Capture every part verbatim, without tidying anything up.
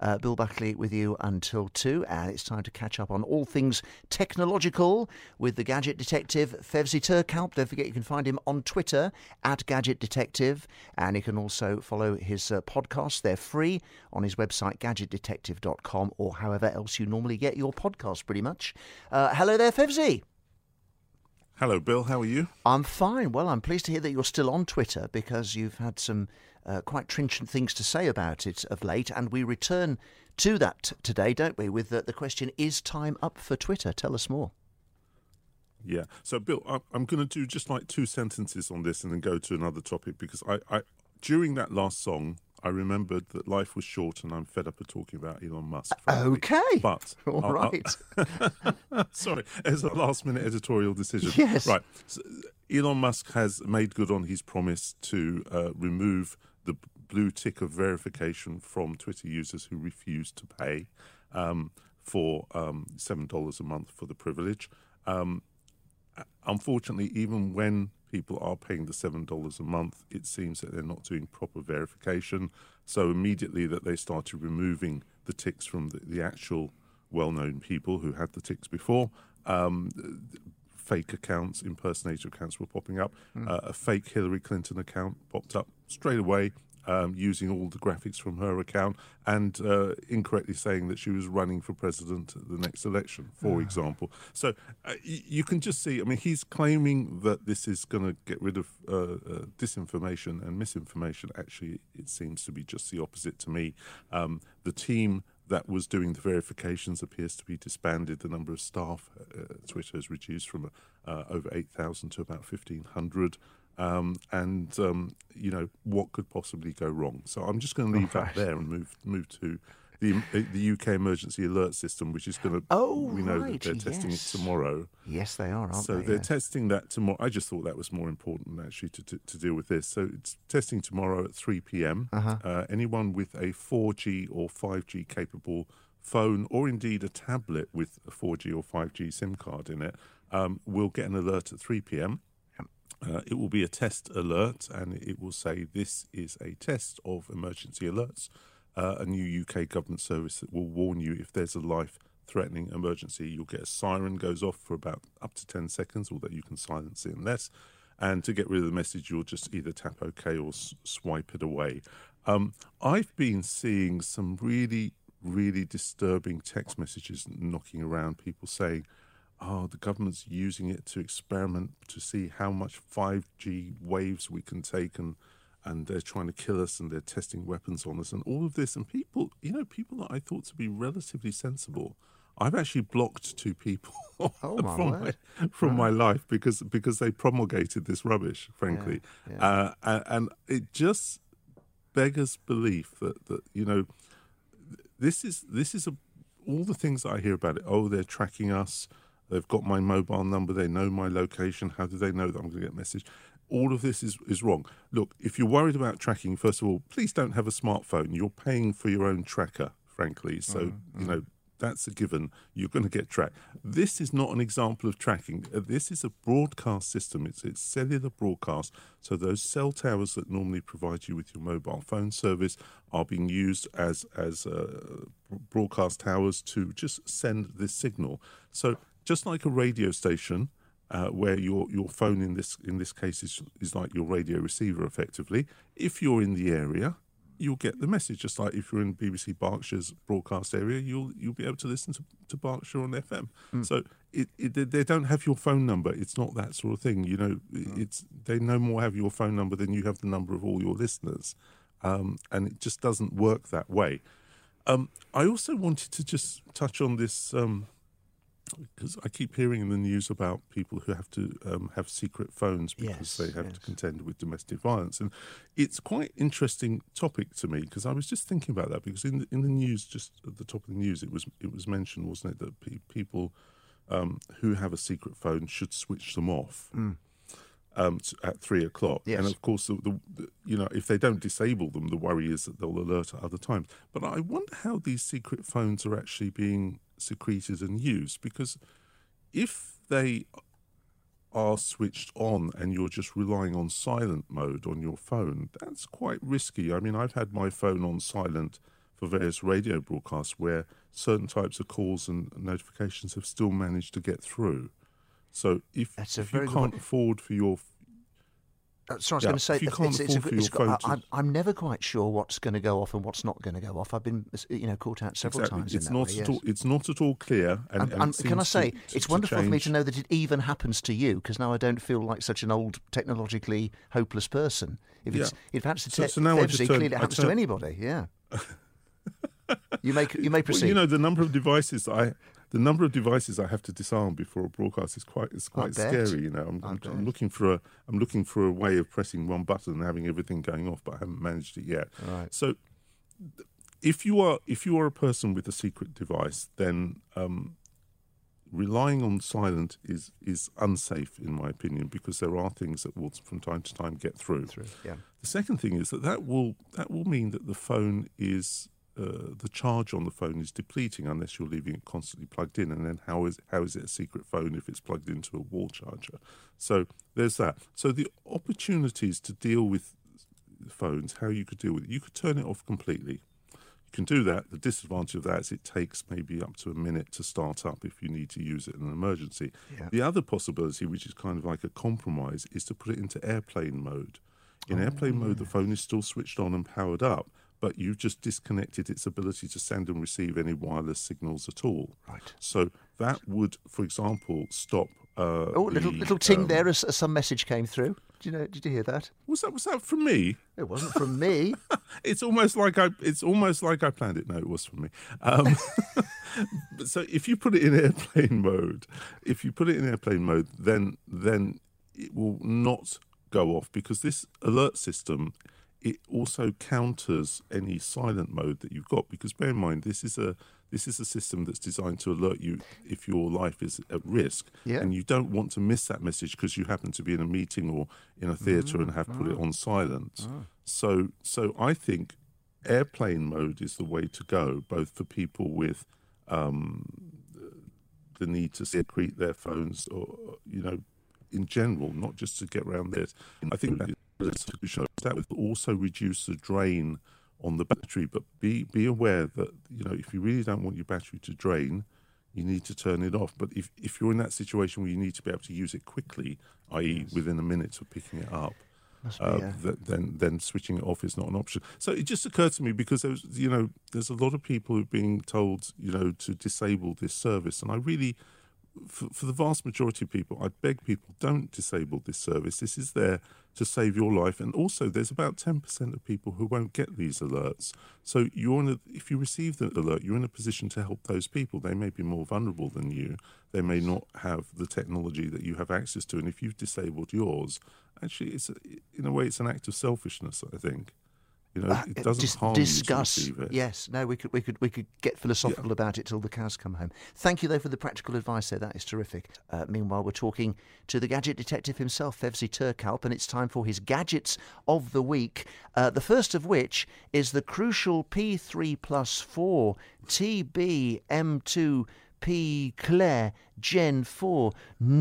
Uh, Bill Buckley with you until two, and it's time to catch up on all things technological with the Gadget Detective, Fevzi Turkalp. Don't forget you can find him on Twitter at Gadget Detective, and you can also follow his uh, podcasts. They're free on his website gadget detective dot com or however else you normally get your podcast, pretty much. Uh, hello there, Fevzi. Hello, Bill. How are you? I'm fine. Well, I'm pleased to hear that you're still on Twitter because you've had some uh, quite trenchant things to say about it of late, and we return to that today, don't we, with the, the question, is time up for Twitter? Tell us more. Yeah. So, Bill, I- I'm going to do just like two sentences on this and then go to another topic because I, I during that last song, I remembered that life was short and I'm fed up of talking about Elon Musk. Frankly. Okay. But all I'll, right. I'll, sorry, as a last-minute editorial decision. Yes. Right. So Elon Musk has made good on his promise to uh, remove the blue tick of verification from Twitter users who refuse to pay um, for um, seven dollars a month for the privilege. Um, unfortunately, even when people are paying the seven dollars a month, it seems that they're not doing proper verification. So immediately that they started removing the ticks from the, the actual well-known people who had the ticks before, um, fake accounts, impersonator accounts were popping up. Mm. Uh, a fake Hillary Clinton account popped up straight away, Um, using all the graphics from her account and uh, incorrectly saying that she was running for president at the next election, for Mm. example. So uh, y- you can just see, I mean, he's claiming that this is going to get rid of uh, uh, disinformation and misinformation. Actually, it seems to be just the opposite to me. Um, the team that was doing the verifications appears to be disbanded. The number of staff uh, at Twitter has reduced from uh, over eight thousand to about fifteen hundred. Um, and, um, you know, what could possibly go wrong? So I'm just going to leave Right. that there and move move to the the U K emergency alert system, which is going to, oh, we know right, that they're testing yes. it tomorrow. Yes, they are, aren't so they? they're Yes. testing that tomorrow. I just thought that was more important, actually, to, to, to deal with this. So it's testing tomorrow at three p.m. Uh-huh. Uh, anyone with a four G or five G capable phone, or indeed a tablet with a four G or five G SIM card in it, um, will get an alert at three p.m. Uh, it will be a test alert, and it will say this is a test of emergency alerts, uh, a new U K government service that will warn you if there's a life-threatening emergency. You'll get a siren goes off for about up to ten seconds, although you can silence it in less. And to get rid of the message, you'll just either tap OK or s- swipe it away. Um, I've been seeing some really, really disturbing text messages knocking around, people saying, oh, the government's using it to experiment to see how much five G waves we can take, and and they're trying to kill us, and they're testing weapons on us, and all of this. And people, you know, people that I thought to be relatively sensible, I've actually blocked two people Oh, my from word. my from Right. my life because because they promulgated this rubbish, frankly, Yeah, yeah. Uh, and, and it just beggars belief that that you know this is this is a, all the things that I hear about it. Oh, they're tracking us. They've got my mobile number. They know my location. How do they know that I'm going to get a message? All of this is, is wrong. Look, if you're worried about tracking, first of all, please don't have a smartphone. You're paying for your own tracker, frankly. So, mm-hmm. you know, that's a given. You're going to get tracked. This is not an example of tracking. Uh, This is a broadcast system. It's, it's cellular broadcast. So those cell towers that normally provide you with your mobile phone service are being used as, as uh, broadcast towers to just send this signal. So just like a radio station, uh, where your your phone in this in this case is is like your radio receiver, effectively. If you're in the area, you'll get the message. Just like if you're in B B C Berkshire's broadcast area, you'll you'll be able to listen to, to Berkshire on F M. Mm. So it, it they don't have your phone number. It's not that sort of thing. You know, mm. it's they no more have your phone number than you have the number of all your listeners, um, and it just doesn't work that way. Um, I also wanted to just touch on this. Um, Because I keep hearing in the news about people who have to um, have secret phones because yes, they have yes. to contend with domestic violence, and it's quite interesting topic to me because I was just thinking about that because in the, in the news, just at the top of the news, it was it was mentioned, wasn't it, that pe- people um, who have a secret phone should switch them off mm. um, at three o'clock, yes. and of course, the, the, the, you know, if they don't disable them, the worry is that they'll alert at other times. But I wonder how these secret phones are actually being secreted and used, because if they are switched on and you're just relying on silent mode on your phone, that's quite risky. I mean, I've had my phone on silent for for various radio broadcasts where certain types of calls and notifications have still managed to get through. So if, That's a if you very good can't point. afford for your Uh, sorry, I was Yeah, going to say, if you that can't it's, it's a, afford for it's your got- phone I, to- I'm, I'm never quite sure what's going to go off and what's not going to go off. I've been, you know, caught out several exactly, times it's in that not way, at yes. all it's not at all clear. And, And- and and it can I seems say, to, to, it's to wonderful for me to change. know that it even happens to you, because now I don't feel like such an old, technologically hopeless person. If it's, Yeah. if that's the So- te- so now I Fevsy, just turn- clearly it I happens to turn- anybody. Yeah. you may you may Well, proceed. you know, the number of devices I, the number of devices I have to disarm before a broadcast is quite, it's quite bet. scary. You know, I'm, I I'm, bet. I'm looking for a, I'm looking for a way of pressing one button and having everything going off, but I haven't managed it yet. Right. So, th- if you are, if you are a person with a secret device, then um, relying on silent is is unsafe, in my opinion, because there are things that will, from time to time, get through. Through, yeah. The second thing is that that will that will mean that the phone is uh, the charge on the phone is depleting unless you're leaving it constantly plugged in. And then how is how is it a secret phone if it's plugged into a wall charger? So there's that. So the opportunities to deal with phones, how you could deal with it, you could turn it off completely. You can do that. The disadvantage of that is it takes maybe up to a minute to start up if you need to use it in an emergency. Yeah. The other possibility, which is kind of like a compromise, is to put it into airplane mode. In Oh, airplane mode, the phone is still switched on and powered up, but you've just disconnected its ability to send and receive any wireless signals at all. Right. So that would, for example, stop. Uh, Oh, little the, little ting um, there as, as some message came through. Did you know? Did you hear that? Was that was that from me? It wasn't from me. It's almost like I. It's almost like I planned it. No, it was from me. Um, but so if you put it in airplane mode, if you put it in airplane mode, then then it will not go off because this alert system, it also counters any silent mode that you've got. Because bear in mind, this is a this is a system that's designed to alert you if your life is at risk, Yeah. and you don't want to miss that message because you happen to be in a meeting or in a theatre and have put it on silent. So, so I think airplane mode is the way to go, both for people with um, the need to secrete their phones, or you know, in general, not just to get around this. I think that that would also reduce the drain on the battery, but be be aware that, you know, if you really don't want your battery to drain, you need to turn it off. But if, if you're in that situation where you need to be able to use it quickly, that is Yes. within a minute of picking it up, Must be, uh, yeah. th- then then switching it off is not an option. So it just occurred to me because there was, you know, there's a lot of people who are being told, you know, to disable this service, and I really, for, for the vast majority of people, I beg people, don't disable this service. This is there to save your life. And also, there's about ten percent of people who won't get these alerts. So you're in a, if you receive the alert, you're in a position to help those people. They may be more vulnerable than you. They may not have the technology that you have access to. And if you've disabled yours, actually, it's a, in a way, it's an act of selfishness, I think. You know, Uh, it doesn't dis- harm discuss. you to receive it. Yes, no, we could we could we could get philosophical about it till the cows come home. Thank you though for the practical advice there. That is terrific. Uh, meanwhile, we're talking to the gadget detective himself, Fevzi Turkalp, and it's time for his gadgets of the week. Uh, the first of which is the crucial P three plus four T B M two P Claire Gen four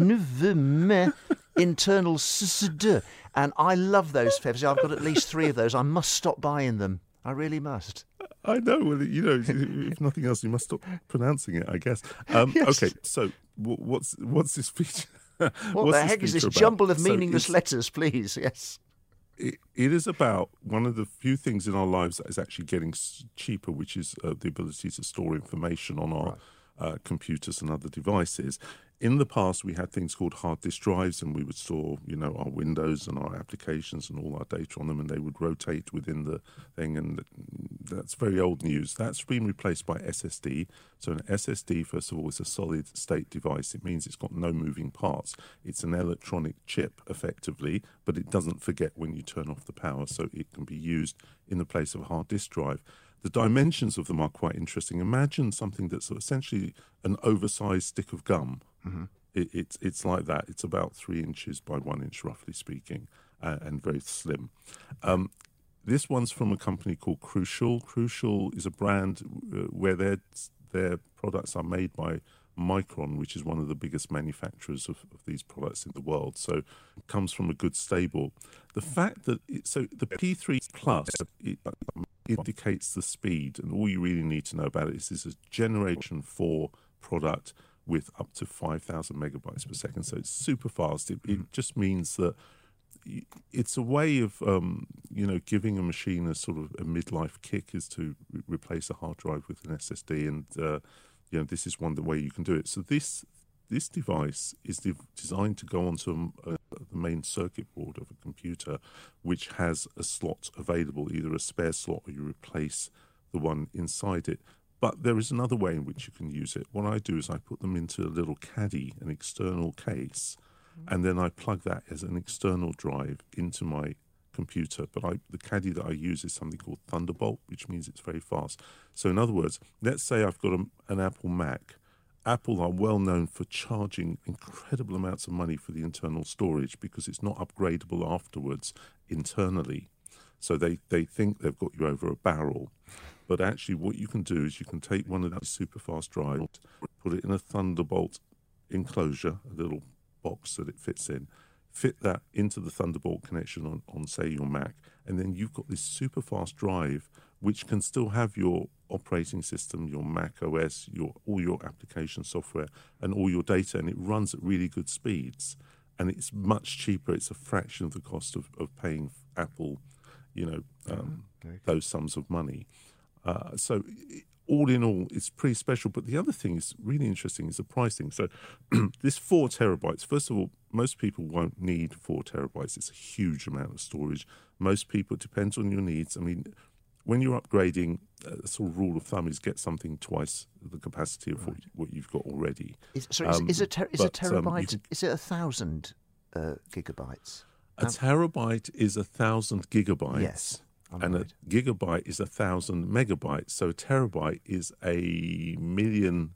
Neveu internal S S D. And I love those, Fevzi. I've got at least three of those. I must stop buying them. I really must. I know. Well, you know, if nothing else, you must stop pronouncing it, I guess. Um, Yes. Okay, so wh- what's what's this feature? What what's the this heck is this feature about? jumble of So meaningless it's- letters, please? Yes. It, it is about one of the few things in our lives that is actually getting s- cheaper, which is uh, the ability to store information on our uh, computers and other devices. In the past, we had things called hard disk drives, and we would store, you know, our Windows and our applications and all our data on them, and they would rotate within the thing. And that's very old news. That's been replaced by S S D. So an S S D, first of all, is a solid state device. It means it's got no moving parts. It's an electronic chip, effectively, but it doesn't forget when you turn off the power, so it can be used in the place of a hard disk drive. The dimensions of them are quite interesting. Imagine something that's essentially an oversized stick of gum. Mm-hmm. It, it's it's like that. It's about three inches by one inch, roughly speaking, uh, and very slim. Um, this one's from a company called Crucial. Crucial is a brand uh, where their their products are made by Micron, which is one of the biggest manufacturers of, of these products in the world. So it comes from a good stable. The fact that it, so the P three Plus, it, indicates the speed, and all you really need to know about it is this is a generation four product with up to five thousand megabytes per second, so it's super fast. It, it just means that it's a way of um, you know, giving a machine a sort of a midlife kick, is to re- replace a hard drive with an S S D, and uh, you know, this is one the way you can do it. So this this device is de- designed to go onto a, a, the main circuit board of a computer, which has a slot available, either a spare slot or you replace the one inside it. But there is another way in which you can use it. What I do is I put them into a little caddy, an external case, and then I plug that as an external drive into my computer. But I, the caddy that I use is something called Thunderbolt, which means it's very fast. So in other words, let's say I've got a, an Apple Mac. Apple are well known for charging incredible amounts of money for the internal storage because it's not upgradable afterwards internally. So they, they think they've got you over a barrel. But actually what you can do is you can take one of those super fast drives, put it in a Thunderbolt enclosure, a little box that it fits in, fit that into the Thunderbolt connection on, on say, your Mac, and then you've got this super fast drive which can still have your operating system, your Mac O S, your all your application software, and all your data, and it runs at really good speeds. And it's much cheaper. It's a fraction of the cost of, of paying Apple, you know, um, okay. those sums of money. Uh, so all in all, it's pretty special. But the other thing is really interesting is the pricing. So this four terabytes, first of all, most people won't need four terabytes. It's a huge amount of storage. Most people, it depends on your needs. I mean, when you're upgrading, a sort of rule of thumb is get something twice the capacity of right. what, what you've got already. Is, sorry, um, is, is, a, ter- is but, a terabyte, um, can, is it a thousand uh, gigabytes? A terabyte is a thousand gigabytes. Yes. And right. a gigabyte is a thousand megabytes. So a terabyte is a million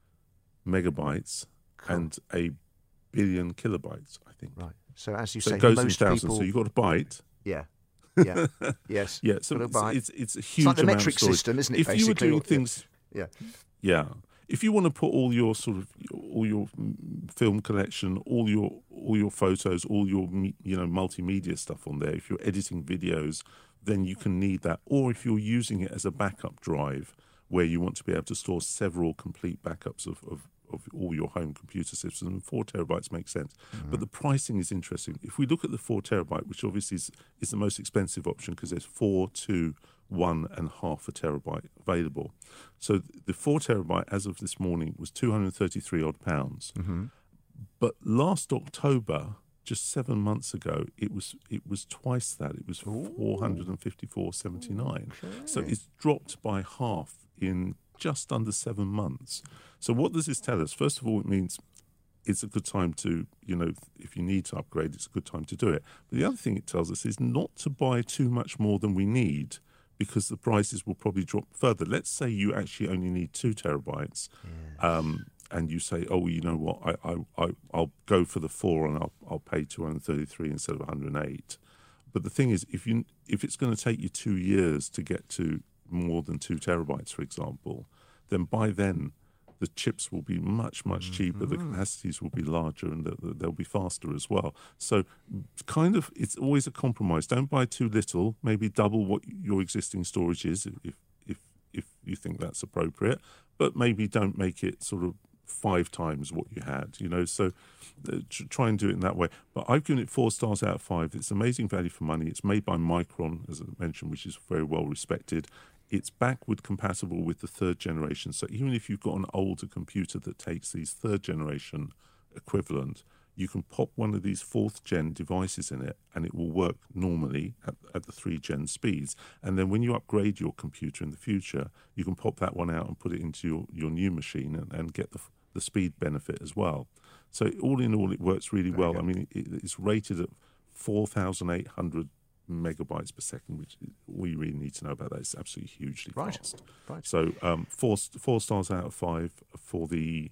megabytes cool. and a billion kilobytes, I think. Right. So as you so say, it goes most in thousands. people... So you've got a byte. Yeah. Yeah. Yes. Yeah. So it's, it's it's a huge it's like the amount metric of storage. system, isn't it? If basically? you were doing things, yeah. yeah. If you want to put all your sort of all your film collection, all your all your photos, all your you know multimedia stuff on there, if you're editing videos, then you can need that. Or if you're using it as a backup drive, where you want to be able to store several complete backups of, of, of all your home computer systems, four terabytes makes sense. Mm-hmm. But the pricing is interesting. If we look at the four terabyte, which obviously is, is the most expensive option because there's four, two, one and half a terabyte available. So the four terabyte, as of this morning, was two hundred thirty-three odd pounds. Mm-hmm. But last October, just seven months ago, it was it was twice that. It was four hundred fifty-four seventy-nine. Okay. So it's dropped by half in just under seven months. So what does this tell us? First of all, it means it's a good time to, you know, if you need to upgrade, it's a good time to do it. But the other thing it tells us is not to buy too much more than we need, because the prices will probably drop further. Let's say you actually only need two terabytes. Yes. Um, and you say, oh, you know what, I, I, I, I'll go for the four and I'll, I'll pay two hundred thirty-three instead of one hundred eight. But the thing is, if you if it's going to take you two years to get to more than two terabytes, for example, then by then the chips will be much, much cheaper, mm-hmm. the capacities will be larger, and they'll be faster as well. So kind of, it's always a compromise. Don't buy too little, maybe double what your existing storage is if if if you think that's appropriate, but maybe don't make it sort of five times what you had, you know, so uh, try and do it in that way. But I've given it four stars out of five. It's amazing value for money. It's made by Micron, as I mentioned, which is very well respected. It's backward compatible with the third generation. So even if you've got an older computer that takes these third generation equivalent, you can pop one of these fourth gen devices in it and it will work normally at, at the three gen speeds. And then when you upgrade your computer in the future, you can pop that one out and put it into your, your new machine and, and get the, the speed benefit as well. So all in all, it works really Very well. Good. I mean, it, it's rated at four thousand eight hundred megabytes per second, which all you really need to know about that is absolutely hugely right. fast. Right. So um, four, four stars out of five for the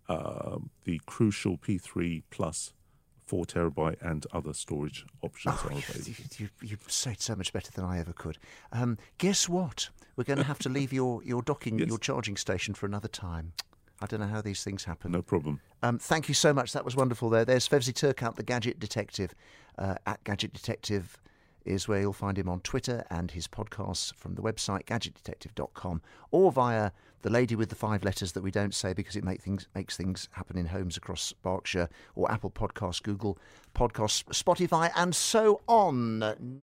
uh, the Crucial P three Plus four terabyte and other storage options oh, are available. You, you, you say it so much better than I ever could. Um, guess what? We're going to have to leave your, your docking, yes. your charging station for another time. I don't know how these things happen. No problem. Um, thank you so much. That was wonderful there. There's Fevzi Turkalp, the Gadget Detective, uh, at Gadget Detective is where you'll find him on Twitter, and his podcasts from the website gadget detective dot com, or via the lady with the five letters that we don't say because it make things, makes things happen in homes across Berkshire, or Apple Podcasts, Google Podcasts, Spotify, and so on.